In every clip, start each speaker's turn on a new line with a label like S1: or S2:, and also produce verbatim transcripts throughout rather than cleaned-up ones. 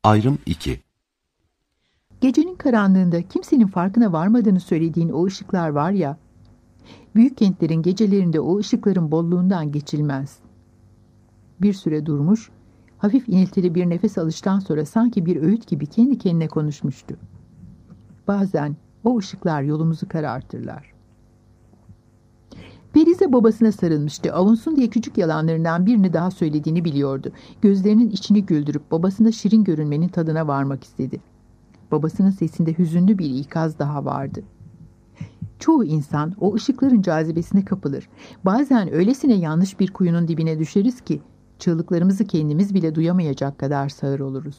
S1: Ayrım iki.
S2: Gecenin karanlığında kimsenin farkına varmadığını söylediğin o ışıklar var ya, büyük kentlerin gecelerinde o ışıkların bolluğundan geçilmez. Bir süre durmuş, hafif iniltili bir nefes alıştan sonra sanki bir öğüt gibi kendi kendine konuşmuştu. Bazen o ışıklar yolumuzu karartırlar. Perize babasına sarılmıştı. Avunsun diye küçük yalanlarından birini daha söylediğini biliyordu. Gözlerinin içini güldürüp babasına şirin görünmenin tadına varmak istedi. Babasının sesinde hüzünlü bir ikaz daha vardı. Çoğu insan o ışıkların cazibesine kapılır. Bazen öylesine yanlış bir kuyunun dibine düşeriz ki çığlıklarımızı kendimiz bile duyamayacak kadar sağır oluruz.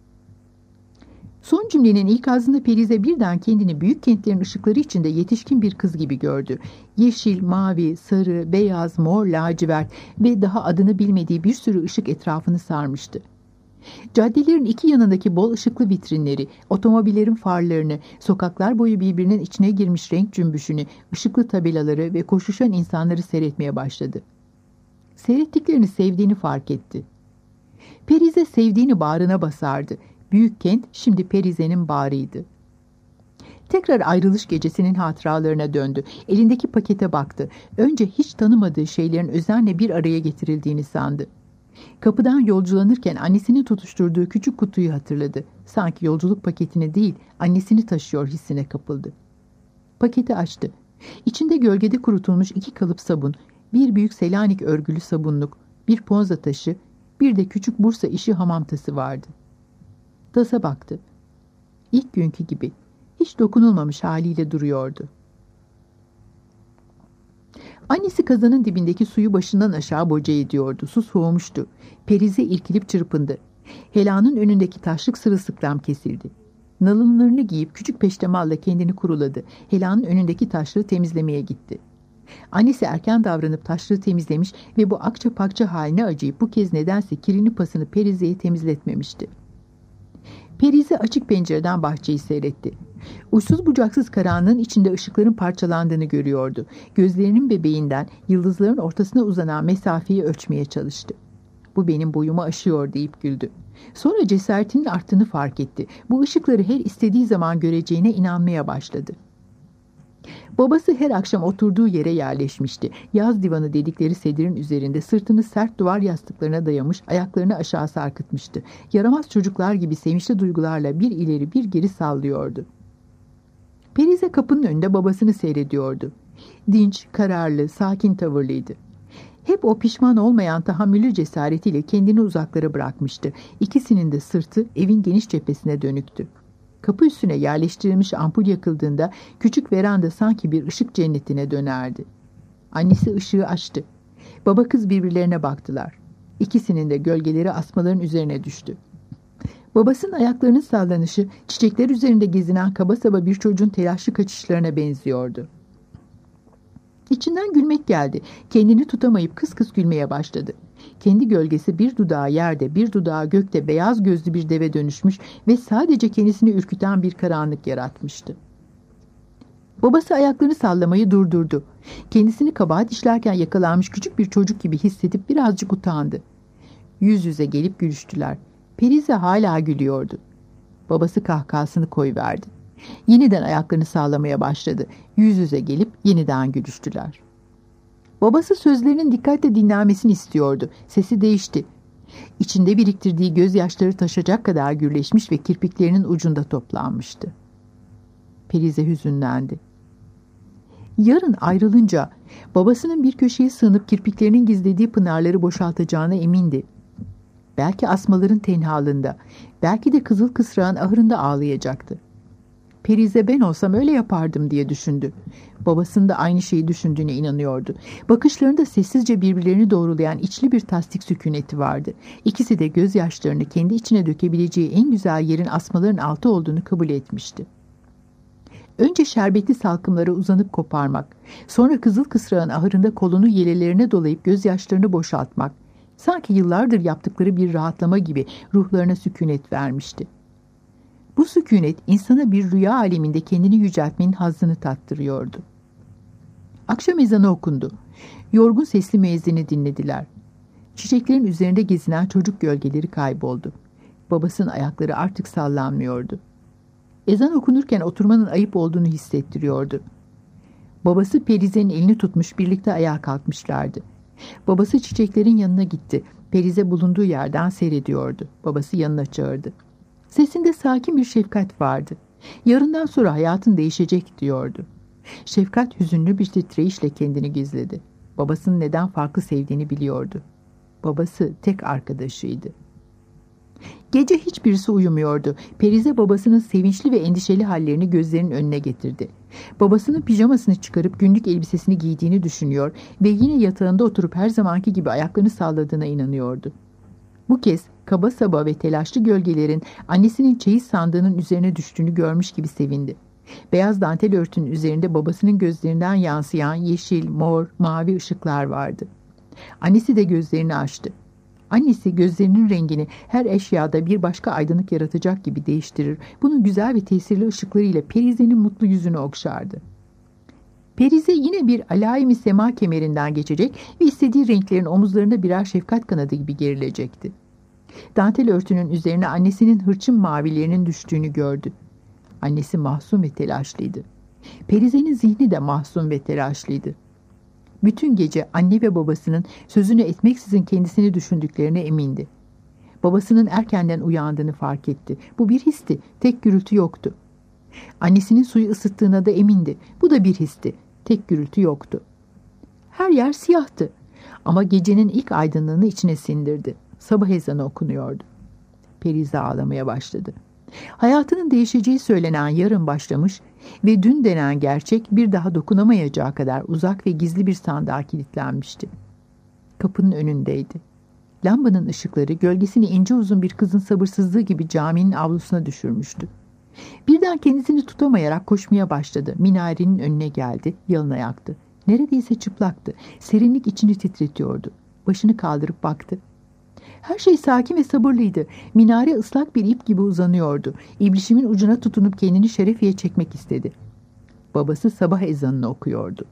S2: Son cümlenin ilk ağzında Perize birden kendini büyük kentlerin ışıkları içinde yetişkin bir kız gibi gördü. Yeşil, mavi, sarı, beyaz, mor, lacivert ve daha adını bilmediği bir sürü ışık etrafını sarmıştı. Caddelerin iki yanındaki bol ışıklı vitrinleri, otomobillerin farlarını, sokaklar boyu birbirinin içine girmiş renk cümbüşünü, ışıklı tabelaları ve koşuşan insanları seyretmeye başladı. Seyrettiklerini sevdiğini fark etti. Perize sevdiğini bağrına basardı. Büyük kent şimdi Perize'nin bağrıydı. Tekrar ayrılış gecesinin hatıralarına döndü. Elindeki pakete baktı. Önce hiç tanımadığı şeylerin özenle bir araya getirildiğini sandı. Kapıdan yolculanırken annesinin tutuşturduğu küçük kutuyu hatırladı. Sanki yolculuk paketini değil, annesini taşıyor hissine kapıldı. Paketi açtı. İçinde gölgede kurutulmuş iki kalıp sabun, bir büyük Selanik örgülü sabunluk, bir ponza taşı, bir de küçük Bursa işi hamam tası vardı. Tasa baktı. İlk günkü gibi, hiç dokunulmamış haliyle duruyordu. Annesi kazanın dibindeki suyu başından aşağı boca ediyordu. Su soğumuştu. Perize irkilip çırpındı. Helanın önündeki taşlık sırılsıklam kesildi. Nalınlarını giyip küçük peştemalla kendini kuruladı. Helanın önündeki taşlığı temizlemeye gitti. Annesi erken davranıp taşlığı temizlemiş ve bu akça pakça haline acıyıp bu kez nedense kirini pasını Perize'ye temizletmemişti. Perize açık pencereden bahçeyi seyretti. Uçsuz bucaksız karanlığın içinde ışıkların parçalandığını görüyordu. Gözlerinin bebeğinden yıldızların ortasına uzanan mesafeyi ölçmeye çalıştı. Bu benim boyumu aşıyor deyip güldü. Sonra cesaretinin arttığını fark etti. Bu ışıkları her istediği zaman göreceğine inanmaya başladı. Babası her akşam oturduğu yere yerleşmişti. Yaz divanı dedikleri sedirin üzerinde sırtını sert duvar yastıklarına dayamış, ayaklarını aşağı sarkıtmıştı. Yaramaz çocuklar gibi sevinçli duygularla bir ileri bir geri sallıyordu. Perize kapının önünde babasını seyrediyordu. Dinç, kararlı, sakin tavırlıydı. Hep o pişman olmayan tahammüllü cesaretiyle kendini uzaklara bırakmıştı. İkisinin de sırtı evin geniş cephesine dönüktü. Kapı üstüne yerleştirilmiş ampul yakıldığında küçük veranda sanki bir ışık cennetine dönerdi. Annesi ışığı açtı. Baba kız birbirlerine baktılar. İkisinin de gölgeleri asmaların üzerine düştü. Babasının ayaklarının sallanışı çiçekler üzerinde gezinen kaba saba bir çocuğun telaşlı kaçışlarına benziyordu. İçinden gülmek geldi. Kendini tutamayıp kıs kıs gülmeye başladı. Kendi gölgesi bir dudağı yerde, bir dudağı gökte beyaz gözlü bir deve dönüşmüş ve sadece kendisini ürküten bir karanlık yaratmıştı. Babası ayaklarını sallamayı durdurdu. Kendisini kabahat işlerken yakalanmış küçük bir çocuk gibi hissedip birazcık utandı. Yüz yüze gelip gülüştüler. Perize hala gülüyordu. Babası kahkahasını koyuverdi. Yeniden ayaklarını sağlamaya başladı. Yüz yüze gelip yeniden gülüştüler. Babası sözlerinin dikkatle dinlenmesini istiyordu. Sesi değişti. İçinde biriktirdiği gözyaşları taşacak kadar gürleşmiş ve kirpiklerinin ucunda toplanmıştı. Perize hüzünlendi. Yarın ayrılınca babasının bir köşeye sığınıp kirpiklerinin gizlediği pınarları boşaltacağına emindi. Belki asmaların tenhalığında, belki de kızıl kısrağın ahırında ağlayacaktı. Perize ben olsam öyle yapardım diye düşündü. Babasının da aynı şeyi düşündüğüne inanıyordu. Bakışlarında sessizce birbirlerini doğrulayan içli bir tasdik sükuneti vardı. İkisi de gözyaşlarını kendi içine dökebileceği en güzel yerin asmaların altı olduğunu kabul etmişti. Önce şerbetli salkımlara uzanıp koparmak, sonra kızıl kısrağın ahırında kolunu yelelerine dolayıp gözyaşlarını boşaltmak, sanki yıllardır yaptıkları bir rahatlama gibi ruhlarına sükunet vermişti. Bu sükunet insana bir rüya aleminde kendini yüceltmenin hazzını tattırıyordu. Akşam ezanı okundu. Yorgun sesli müezzini dinlediler. Çiçeklerin üzerinde gezinen çocuk gölgeleri kayboldu. Babasının ayakları artık sallanmıyordu. Ezan okunurken oturmanın ayıp olduğunu hissettiriyordu. Babası Perize'nin elini tutmuş, birlikte ayağa kalkmışlardı. Babası çiçeklerin yanına gitti. Perize bulunduğu yerden seyrediyordu. Babası yanına çağırdı. Sesinde sakin bir şefkat vardı. Yarından sonra hayatın değişecek diyordu. Şefkat hüzünlü bir titreyişle kendini gizledi. Babasının neden farklı sevdiğini biliyordu. Babası tek arkadaşıydı. Gece hiçbirisi uyumuyordu. Perize babasının sevinçli ve endişeli hallerini gözlerinin önüne getirdi. Babasının pijamasını çıkarıp günlük elbisesini giydiğini düşünüyor ve yine yatağında oturup her zamanki gibi ayaklarını salladığına inanıyordu. Bu kez kaba saba ve telaşlı gölgelerin annesinin çeyiz sandığının üzerine düştüğünü görmüş gibi sevindi. Beyaz dantel örtünün üzerinde babasının gözlerinden yansıyan yeşil, mor, mavi ışıklar vardı. Annesi de gözlerini açtı. Annesi gözlerinin rengini her eşyada bir başka aydınlık yaratacak gibi değiştirir. Bunun güzel ve tesirli ışıklarıyla Perize'nin mutlu yüzünü okşardı. Perize yine bir alayim-i sema kemerinden geçecek ve istediği renklerin omuzlarında birer şefkat kanadı gibi gerilecekti. Dantel örtünün üzerine annesinin hırçın mavilerinin düştüğünü gördü. Annesi mahzun ve telaşlıydı. Perize'nin zihni de mahzun ve telaşlıydı. Bütün gece anne ve babasının sözünü etmeksizin kendisini düşündüklerine emindi. Babasının erkenden uyandığını fark etti. Bu bir histi, tek gürültü yoktu. Annesinin suyu ısıttığına da emindi. Bu da bir histi, tek gürültü yoktu. Her yer siyahtı ama gecenin ilk aydınlığını içine sindirdi. Sabah ezanı okunuyordu. Perize ağlamaya başladı. Hayatının değişeceği söylenen yarın başlamış ve dün denen gerçek bir daha dokunamayacağı kadar uzak ve gizli bir sandığa kilitlenmişti. Kapının önündeydi. Lambanın ışıkları gölgesini ince uzun bir kızın sabırsızlığı gibi caminin avlusuna düşürmüştü. Birden kendisini tutamayarak koşmaya başladı. Minarenin önüne geldi, yalın ayaktı. Neredeyse çıplaktı. Serinlik içini titretiyordu. Başını kaldırıp baktı. Her şey sakin ve sabırlıydı. Minare ıslak bir ip gibi uzanıyordu. İbrişimin ucuna tutunup kendini şerefiye çekmek istedi. Babası sabah ezanını okuyordu.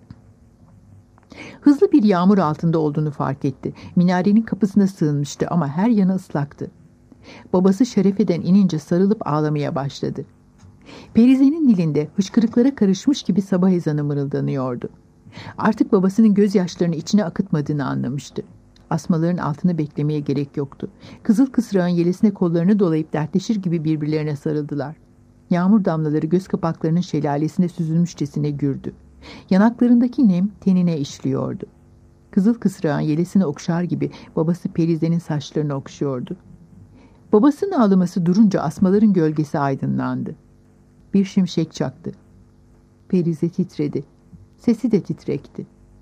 S2: Hızlı bir yağmur altında olduğunu fark etti. Minarenin kapısına sığınmıştı ama her yanı ıslaktı. Babası şerefeden inince sarılıp ağlamaya başladı. Perize'nin dilinde hıçkırıklara karışmış gibi sabah ezanı mırıldanıyordu. Artık babasının gözyaşlarını içine akıtmadığını anlamıştı. Asmaların altını beklemeye gerek yoktu. Kızıl kısrağın yelesine kollarını dolayıp dertleşir gibi birbirlerine sarıldılar. Yağmur damlaları göz kapaklarının şelalesine süzülmüşçesine gürdü. Yanaklarındaki nem tenine işliyordu. Kızıl kısrağın yelesini okşar gibi babası Perize'nin saçlarını okşuyordu. Babasının ağlaması durunca asmaların gölgesi aydınlandı. Bir şimşek çaktı. Perize titredi. Sesi de titrekti.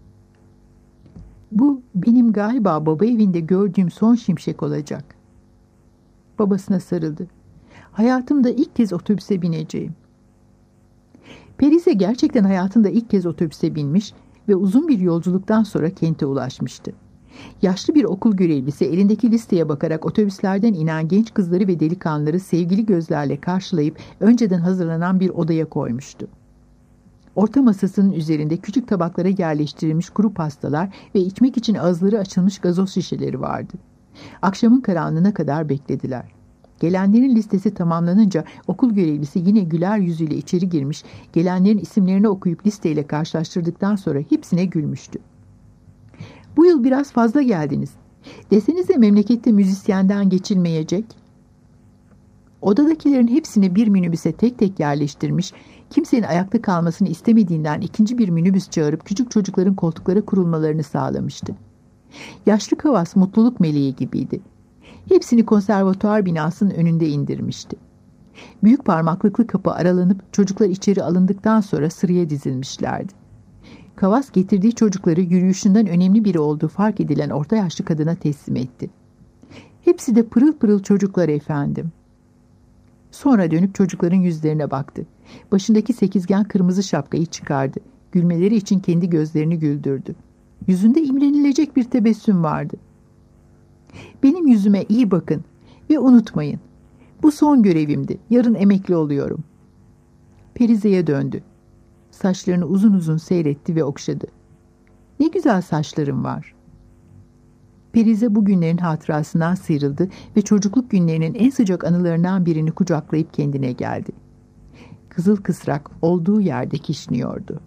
S2: Bu benim galiba baba evinde gördüğüm son şimşek olacak. Babasına sarıldı. Hayatımda ilk kez otobüse bineceğim. Perize gerçekten hayatında ilk kez otobüse binmiş ve uzun bir yolculuktan sonra kente ulaşmıştı. Yaşlı bir okul görevlisi elindeki listeye bakarak otobüslerden inen genç kızları ve delikanlıları sevgili gözlerle karşılayıp önceden hazırlanan bir odaya koymuştu. Orta masasının üzerinde küçük tabaklara yerleştirilmiş kuru pastalar ve içmek için ağızları açılmış gazoz şişeleri vardı. Akşamın karanlığına kadar beklediler. Gelenlerin listesi tamamlanınca okul görevlisi yine güler yüzüyle içeri girmiş, gelenlerin isimlerini okuyup listeyle karşılaştırdıktan sonra hepsine gülmüştü. Bu yıl biraz fazla geldiniz. Desenize memlekette müzisyenden geçilmeyecek. Odadakilerin hepsini bir minibüse tek tek yerleştirmiş, kimsenin ayakta kalmasını istemediğinden ikinci bir minibüs çağırıp küçük çocukların koltuklara kurulmalarını sağlamıştı. Yaşlı Kavas mutluluk meleği gibiydi. Hepsini konservatuar binasının önünde indirmişti. Büyük parmaklıklı kapı aralanıp çocuklar içeri alındıktan sonra sıraya dizilmişlerdi. Kavas getirdiği çocukları yürüyüşünden önemli biri olduğu fark edilen orta yaşlı kadına teslim etti. Hepsi de pırıl pırıl çocuklar efendim. Sonra dönüp çocukların yüzlerine baktı. Başındaki sekizgen kırmızı şapkayı çıkardı. Gülmeleri için kendi gözlerini güldürdü. Yüzünde imrenilecek bir tebessüm vardı. Benim yüzüme iyi bakın ve unutmayın. Bu son görevimdi. Yarın emekli oluyorum. Perize'ye döndü. Saçlarını uzun uzun seyretti ve okşadı. Ne güzel saçlarım var. Perize bu günlerin hatırasından sıyrıldı ve çocukluk günlerinin en sıcak anılarından birini kucaklayıp kendine geldi. Kızıl kısrak olduğu yerde kişniyordu.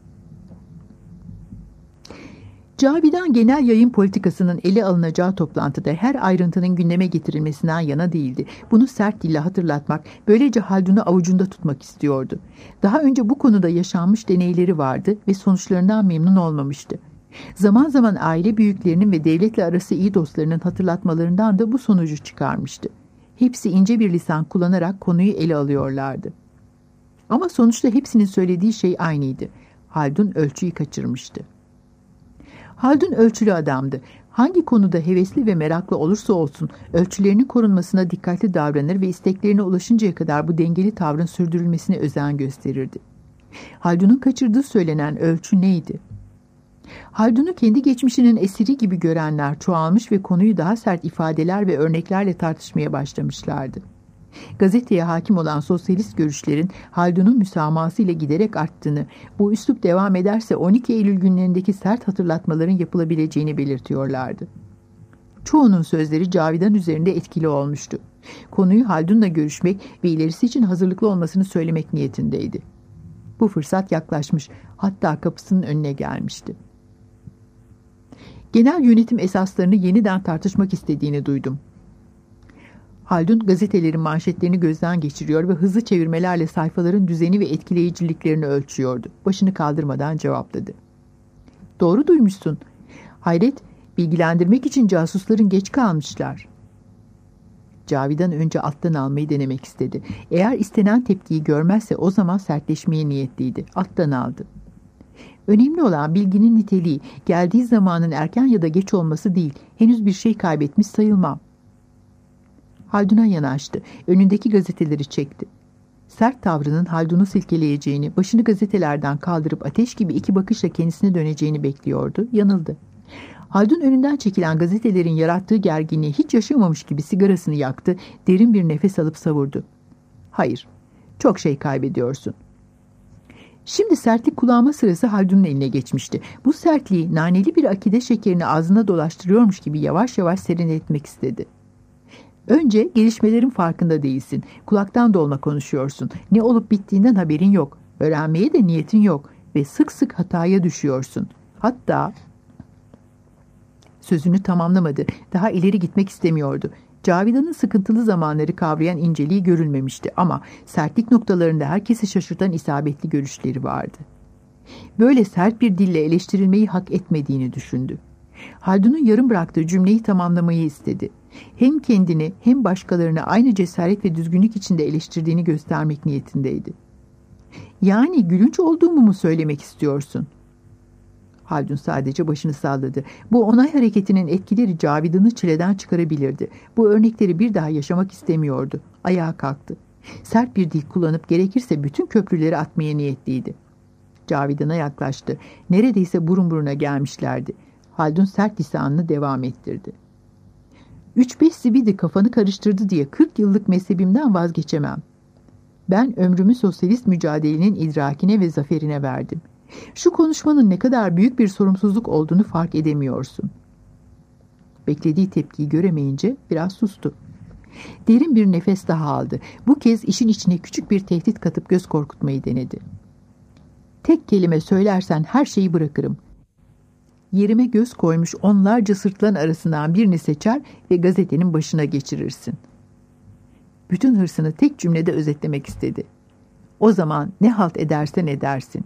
S2: Cavidan genel yayın politikasının ele alınacağı toplantıda her ayrıntının gündeme getirilmesinden yana değildi. Bunu sert dille hatırlatmak, böylece Haldun'u avucunda tutmak istiyordu. Daha önce bu konuda yaşanmış deneyleri vardı ve sonuçlarından memnun olmamıştı. Zaman zaman aile büyüklerinin ve devletle arası iyi dostlarının hatırlatmalarından da bu sonucu çıkarmıştı. Hepsi ince bir lisan kullanarak konuyu ele alıyorlardı. Ama sonuçta hepsinin söylediği şey aynıydı. Haldun ölçüyü kaçırmıştı. Haldun ölçülü adamdı. Hangi konuda hevesli ve meraklı olursa olsun ölçülerinin korunmasına dikkatli davranır ve isteklerine ulaşıncaya kadar bu dengeli tavrın sürdürülmesine özen gösterirdi. Haldun'un kaçırdığı söylenen ölçü neydi? Haldun'u kendi geçmişinin esiri gibi görenler çoğalmış ve konuyu daha sert ifadeler ve örneklerle tartışmaya başlamışlardı. Gazeteye hakim olan sosyalist görüşlerin Haldun'un müsamahası ile giderek arttığını, bu üslup devam ederse on iki Eylül günlerindeki sert hatırlatmaların yapılabileceğini belirtiyorlardı. Çoğunun sözleri Cavidan üzerinde etkili olmuştu. Konuyu Haldun'la görüşmek ve ilerisi için hazırlıklı olmasını söylemek niyetindeydi. Bu fırsat yaklaşmış, hatta kapısının önüne gelmişti. Genel yönetim esaslarını yeniden tartışmak istediğini duydum. Haldun gazetelerin manşetlerini gözden geçiriyor ve hızlı çevirmelerle sayfaların düzeni ve etkileyiciliklerini ölçüyordu. Başını kaldırmadan cevapladı. Doğru duymuşsun. Hayret, bilgilendirmek için casusların geç kalmışlar. Cavidan önce alttan almayı denemek istedi. Eğer istenen tepkiyi görmezse o zaman sertleşmeye niyetliydi. Alttan aldı. Önemli olan bilginin niteliği, geldiği zamanın erken ya da geç olması değil. Henüz bir şey kaybetmiş sayılmam. Haldun'a yanaştı. Önündeki gazeteleri çekti. Sert tavrının Haldun'u silkeleyeceğini, başını gazetelerden kaldırıp ateş gibi iki bakışla kendisine döneceğini bekliyordu. Yanıldı. Haldun önünden çekilen gazetelerin yarattığı gerginliği hiç yaşamamış gibi sigarasını yaktı, derin bir nefes alıp savurdu. Hayır, çok şey kaybediyorsun. Şimdi sertlik kullanma sırası Haldun'un eline geçmişti. Bu sertliği naneli bir akide şekerini ağzına dolaştırıyormuş gibi yavaş yavaş serinletmek istedi. Önce gelişmelerin farkında değilsin. Kulaktan dolma konuşuyorsun. Ne olup bittiğinden haberin yok. Öğrenmeye de niyetin yok. Ve sık sık hataya düşüyorsun. Hatta... Sözünü tamamlamadı. Daha ileri gitmek istemiyordu. Cavidan'ın sıkıntılı zamanları kavrayan inceliği görülmemişti ama sertlik noktalarında herkesi şaşırtan isabetli görüşleri vardı. Böyle sert bir dille eleştirilmeyi hak etmediğini düşündü. Haldun'un yarım bıraktığı cümleyi tamamlamayı istedi. Hem kendini hem başkalarını aynı cesaret ve düzgünlük içinde eleştirdiğini göstermek niyetindeydi. Yani gülünç olduğumu mu söylemek istiyorsun? Haldun sadece başını salladı. Bu onay hareketinin etkileri Cavidan'ı çileden çıkarabilirdi. Bu örnekleri bir daha yaşamak istemiyordu. Ayağa kalktı. Sert bir dil kullanıp gerekirse bütün köprüleri atmaya niyetliydi. Cavidan'a yaklaştı. Neredeyse burun buruna gelmişlerdi. Haldun sert lisanını devam ettirdi. Üç beş zibidi kafanı karıştırdı diye kırk yıllık mezhebimden vazgeçemem. Ben ömrümü sosyalist mücadelenin idrakine ve zaferine verdim. Şu konuşmanın ne kadar büyük bir sorumsuzluk olduğunu fark edemiyorsun. Beklediği tepkiyi göremeyince biraz sustu. Derin bir nefes daha aldı. Bu kez işin içine küçük bir tehdit katıp göz korkutmayı denedi. Tek kelime söylersen her şeyi bırakırım. Yerime göz koymuş onlarca sırtlan arasından birini seçer ve gazetenin başına geçirirsin. Bütün hırsını tek cümlede özetlemek istedi. O zaman ne halt edersen edersin.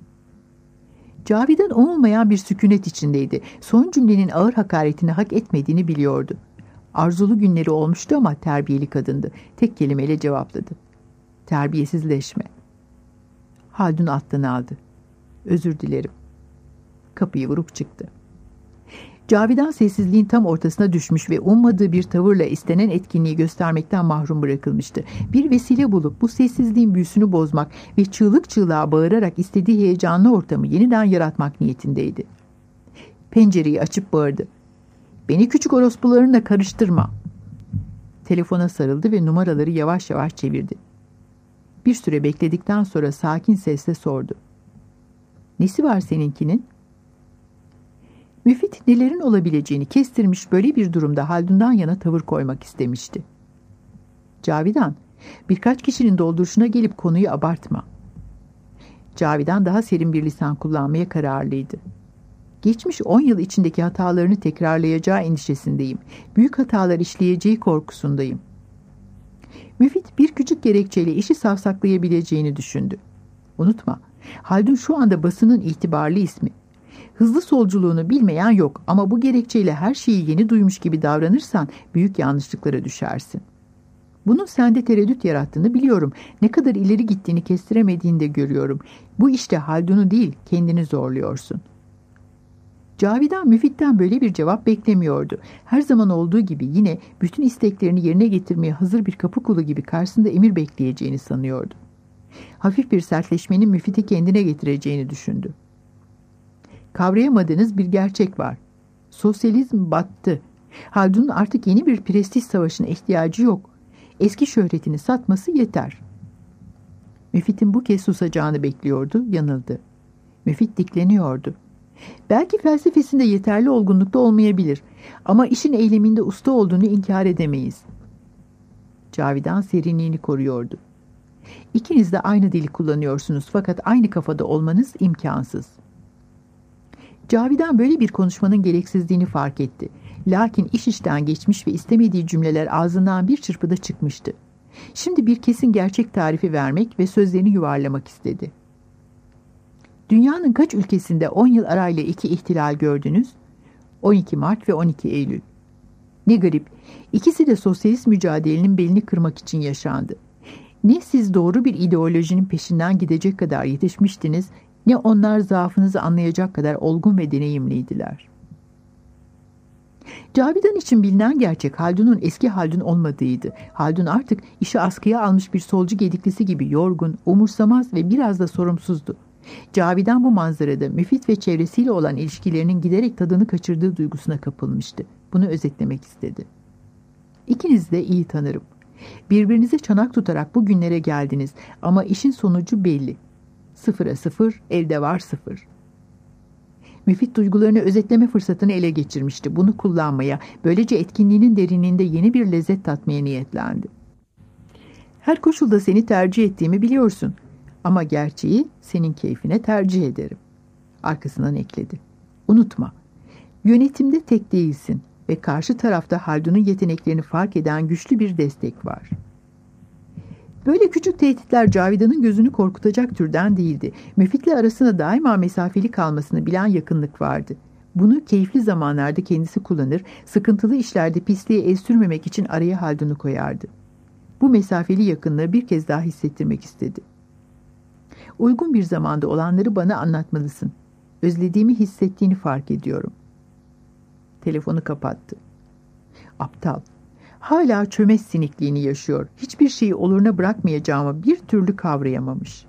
S2: Cavidan olmayan bir sükunet içindeydi. Son cümlenin ağır hakaretini hak etmediğini biliyordu. Arzulu günleri olmuştu ama terbiyeli kadındı. Tek kelimeyle cevapladı. Terbiyesizleşme. Haldun alttan aldı. Özür dilerim. Kapıyı vurup çıktı. Cavidan sessizliğin tam ortasına düşmüş ve ummadığı bir tavırla istenen etkinliği göstermekten mahrum bırakılmıştı. Bir vesile bulup bu sessizliğin büyüsünü bozmak ve çığlık çığlığa bağırarak istediği heyecanlı ortamı yeniden yaratmak niyetindeydi. Pencereyi açıp bağırdı. Beni küçük orospularınla karıştırma. Telefona sarıldı ve numaraları yavaş yavaş çevirdi. Bir süre bekledikten sonra sakin sesle sordu. Nesi var seninkinin? Müfit nelerin olabileceğini kestirmiş, böyle bir durumda Haldun'dan yana tavır koymak istemişti. Cavidan, birkaç kişinin dolduruşuna gelip konuyu abartma. Cavidan daha serin bir lisan kullanmaya kararlıydı. Geçmiş on yıl içindeki hatalarını tekrarlayacağı endişesindeyim. Büyük hatalar işleyeceği korkusundayım. Müfit bir küçük gerekçeyle işi savsaklayabileceğini düşündü. Unutma, Haldun şu anda basının itibarlı ismi. Hızlı solculuğunu bilmeyen yok ama bu gerekçeyle her şeyi yeni duymuş gibi davranırsan büyük yanlışlıklara düşersin. Bunun sende tereddüt yarattığını biliyorum. Ne kadar ileri gittiğini kestiremediğini de görüyorum. Bu işte Haldun'u değil, kendini zorluyorsun. Cavidan Müfit'ten böyle bir cevap beklemiyordu. Her zaman olduğu gibi yine bütün isteklerini yerine getirmeye hazır bir kapı kulu gibi karşısında emir bekleyeceğini sanıyordu. Hafif bir sertleşmenin Müfit'i kendine getireceğini düşündü. Kavrayamadığınız bir gerçek var. Sosyalizm battı. Haldun'un artık yeni bir prestij savaşına ihtiyacı yok. Eski şöhretini satması yeter. Müfit'in bu kez susacağını bekliyordu, yanıldı. Müfit dikleniyordu. Belki felsefesinde yeterli olgunlukta olmayabilir ama işin eyleminde usta olduğunu inkar edemeyiz. Cavidan serinliğini koruyordu. İkiniz de aynı dili kullanıyorsunuz fakat aynı kafada olmanız imkansız. Cavidan böyle bir konuşmanın gereksizliğini fark etti. Lakin iş işten geçmiş ve istemediği cümleler ağzından bir çırpıda çıkmıştı. Şimdi bir kesin gerçek tarifi vermek ve sözlerini yuvarlamak istedi. Dünyanın kaç ülkesinde on yıl arayla iki ihtilal gördünüz? on iki Mart ve on iki Eylül. Ne garip, ikisi de sosyalist mücadelenin belini kırmak için yaşandı. Ne siz doğru bir ideolojinin peşinden gidecek kadar yetişmiştiniz, ne onlar zaafınızı anlayacak kadar olgun ve deneyimliydiler. Cavidan için bilinen gerçek Haldun'un eski Haldun olmadığıydı. Haldun artık işi askıya almış bir solcu gediklisi gibi yorgun, umursamaz ve biraz da sorumsuzdu. Cavidan bu manzarada Müfit ve çevresiyle olan ilişkilerinin giderek tadını kaçırdığı duygusuna kapılmıştı. Bunu özetlemek istedi. İkinizi de iyi tanırım. Birbirinize çanak tutarak bu günlere geldiniz ama işin sonucu belli. Sıfıra sıfır, elde var sıfır. Müfit duygularını özetleme fırsatını ele geçirmişti. Bunu kullanmaya, böylece etkinliğinin derinliğinde yeni bir lezzet tatmaya niyetlendi. Her koşulda seni tercih ettiğimi biliyorsun. Ama gerçeği senin keyfine tercih ederim. Arkasından ekledi. Unutma, yönetimde tek değilsin ve karşı tarafta Haldun'un yeteneklerini fark eden güçlü bir destek var. Böyle küçük tehditler Cavidan'ın gözünü korkutacak türden değildi. Müfit'le arasında daima mesafeli kalmasını bilen yakınlık vardı. Bunu keyifli zamanlarda kendisi kullanır, sıkıntılı işlerde pisliğe el sürmemek için araya Haldun'u koyardı. Bu mesafeli yakınlığı bir kez daha hissettirmek istedi. Uygun bir zamanda olanları bana anlatmalısın. Özlediğimi hissettiğini fark ediyorum. Telefonu kapattı. Aptal. Hala çömez sinikliğini yaşıyor. Hiçbir şeyi oluruna bırakmayacağımı bir türlü kavrayamamış.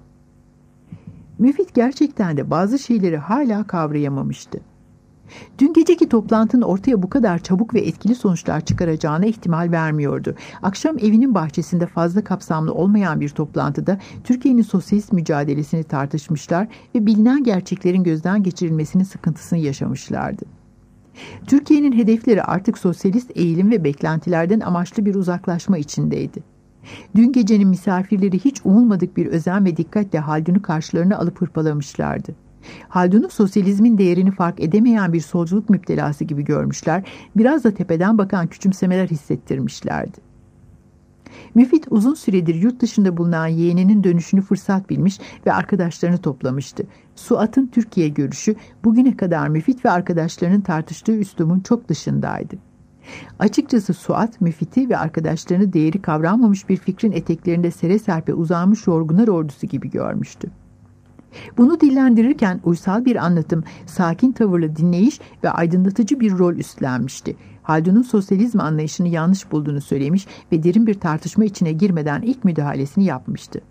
S2: Müfit gerçekten de bazı şeyleri hala kavrayamamıştı. Dün geceki toplantının ortaya bu kadar çabuk ve etkili sonuçlar çıkaracağına ihtimal vermiyordu. Akşam evinin bahçesinde fazla kapsamlı olmayan bir toplantıda Türkiye'nin sosyalist mücadelesini tartışmışlar ve bilinen gerçeklerin gözden geçirilmesinin sıkıntısını yaşamışlardı. Türkiye'nin hedefleri artık sosyalist eğilim ve beklentilerden amaçlı bir uzaklaşma içindeydi. Dün gecenin misafirleri hiç umulmadık bir özen ve dikkatle Haldun'u karşılarına alıp hırpalamışlardı. Haldun'u sosyalizmin değerini fark edemeyen bir solculuk müptelası gibi görmüşler, biraz da tepeden bakan küçümsemeler hissettirmişlerdi. Müfit uzun süredir yurt dışında bulunan yeğeninin dönüşünü fırsat bilmiş ve arkadaşlarını toplamıştı. Suat'ın Türkiye görüşü bugüne kadar Müfit ve arkadaşlarının tartıştığı üslubun çok dışındaydı. Açıkçası Suat, Müfit'i ve arkadaşlarını değeri kavranmamış bir fikrin eteklerinde sere serpe uzanmış yorgunlar ordusu gibi görmüştü. Bunu dillendirirken uysal bir anlatım, sakin tavırlı dinleyiş ve aydınlatıcı bir rol üstlenmişti. Haldun'un sosyalizm anlayışını yanlış bulduğunu söylemiş ve derin bir tartışma içine girmeden ilk müdahalesini yapmıştı.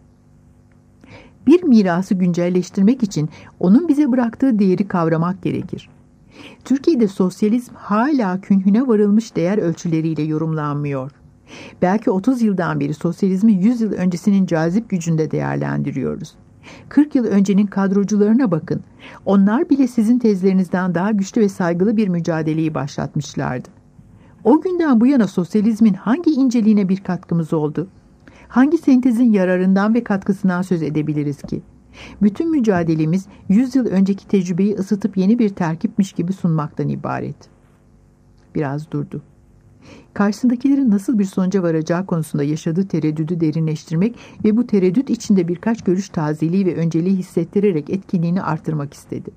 S2: Bir mirası güncelleştirmek için onun bize bıraktığı değeri kavramak gerekir. Türkiye'de sosyalizm hala künhüne varılmış değer ölçüleriyle yorumlanmıyor. Belki otuz yıldan beri sosyalizmi yüz yıl öncesinin cazip gücünde değerlendiriyoruz. kırk yıl öncenin kadrocularına bakın. Onlar bile sizin tezlerinizden daha güçlü ve saygılı bir mücadeleyi başlatmışlardı. O günden bu yana sosyalizmin hangi inceliğine bir katkımız oldu? Hangi sentezin yararından ve katkısından söz edebiliriz ki? Bütün mücadelemiz yüz yıl önceki tecrübeyi ısıtıp yeni bir terkipmiş gibi sunmaktan ibaret. Biraz durdu. Karşısındakilerin nasıl bir sonuca varacağı konusunda yaşadığı tereddüdü derinleştirmek ve bu tereddüt içinde birkaç görüş tazeliği ve önceliği hissettirerek etkinliğini artırmak istedi.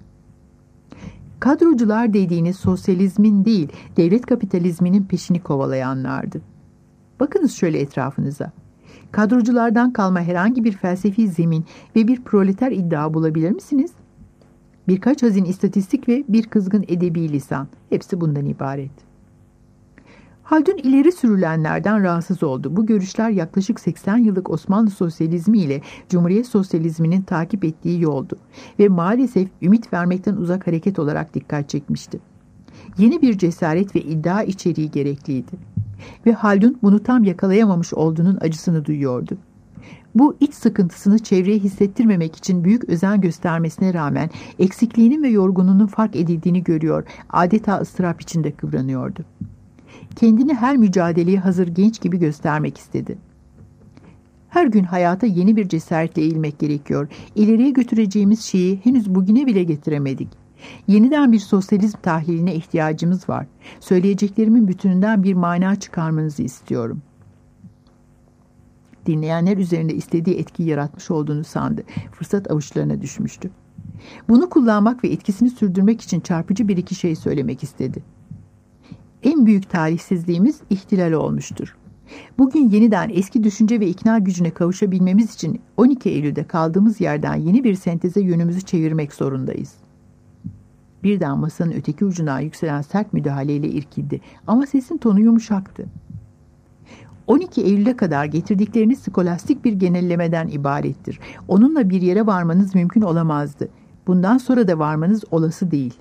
S2: Kadrocular dediğiniz sosyalizmin değil, devlet kapitalizminin peşini kovalayanlardı. Bakınız şöyle etrafınıza. Kadroculardan kalma herhangi bir felsefi zemin ve bir proleter iddia bulabilir misiniz? Birkaç hazin istatistik ve bir kızgın edebi lisan. Hepsi bundan ibaret. Haldun ileri sürülenlerden rahatsız oldu. Bu görüşler yaklaşık seksen yıllık Osmanlı sosyalizmi ile Cumhuriyet sosyalizminin takip ettiği yoldu ve maalesef ümit vermekten uzak hareket olarak dikkat çekmişti. Yeni bir cesaret ve iddia içeriği gerekliydi ve Haldun bunu tam yakalayamamış olduğunun acısını duyuyordu. Bu iç sıkıntısını çevreye hissettirmemek için büyük özen göstermesine rağmen eksikliğinin ve yorgunluğunun fark edildiğini görüyor, adeta ıstırap içinde kıvranıyordu. Kendini her mücadeleye hazır genç gibi göstermek istedi. Her gün hayata yeni bir cesaretle eğilmek gerekiyor. İleriye götüreceğimiz şeyi henüz bugüne bile getiremedik. Yeniden bir sosyalizm tahliline ihtiyacımız var. Söyleyeceklerimin bütününden bir mana çıkarmanızı istiyorum. Dinleyenler üzerinde istediği etkiyi yaratmış olduğunu sandı. Fırsat avuçlarına düşmüştü. Bunu kullanmak ve etkisini sürdürmek için çarpıcı bir iki şey söylemek istedi. En büyük talihsizliğimiz ihtilal olmuştur. Bugün yeniden eski düşünce ve ikna gücüne kavuşabilmemiz için on iki Eylül'de kaldığımız yerden yeni bir senteze yönümüzü çevirmek zorundayız. Birden masanın öteki ucundan yükselen sert müdahaleyle irkildi ama sesin tonu yumuşaktı. on iki Eylül'e kadar getirdikleriniz skolastik bir genellemeden ibarettir. Onunla bir yere varmanız mümkün olamazdı. Bundan sonra da varmanız olası değil.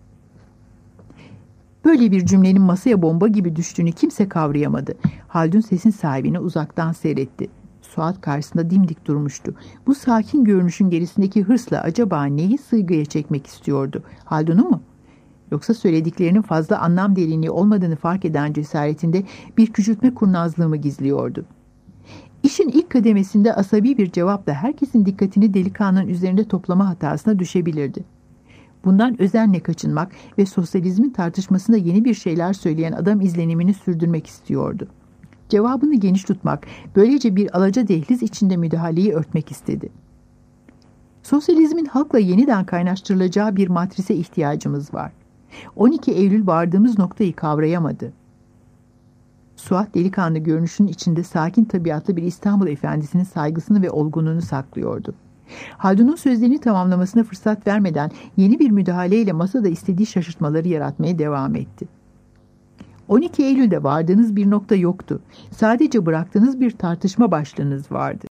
S2: Böyle bir cümlenin masaya bomba gibi düştüğünü kimse kavrayamadı. Haldun sesin sahibini uzaktan seyretti. Suat karşısında dimdik durmuştu. Bu sakin görünüşün gerisindeki hırsla acaba neyi sıygıya çekmek istiyordu? Haldun'u mu? Yoksa söylediklerinin fazla anlam derinliği olmadığını fark eden cesaretinde bir küçültme kurnazlığı mı gizliyordu? İşin ilk kademesinde asabi bir cevapla herkesin dikkatini delikanlının üzerinde toplama hatasına düşebilirdi. Bundan özenle kaçınmak ve sosyalizmin tartışmasında yeni bir şeyler söyleyen adam izlenimini sürdürmek istiyordu. Cevabını geniş tutmak, böylece bir alaca dehliz içinde müdahaleyi örtmek istedi. Sosyalizmin halkla yeniden kaynaştırılacağı bir matrise ihtiyacımız var. on iki Eylül vardığımız noktayı kavrayamadı. Suat delikanlı görünüşünün içinde sakin tabiatlı bir İstanbul efendisinin saygısını ve olgunluğunu saklıyordu. Haldun'un sözlerini tamamlamasına fırsat vermeden yeni bir müdahaleyle masada istediği şaşırtmaları yaratmaya devam etti. on iki Eylül'de vardığınız bir nokta yoktu. Sadece bıraktığınız bir tartışma başlığınız vardı.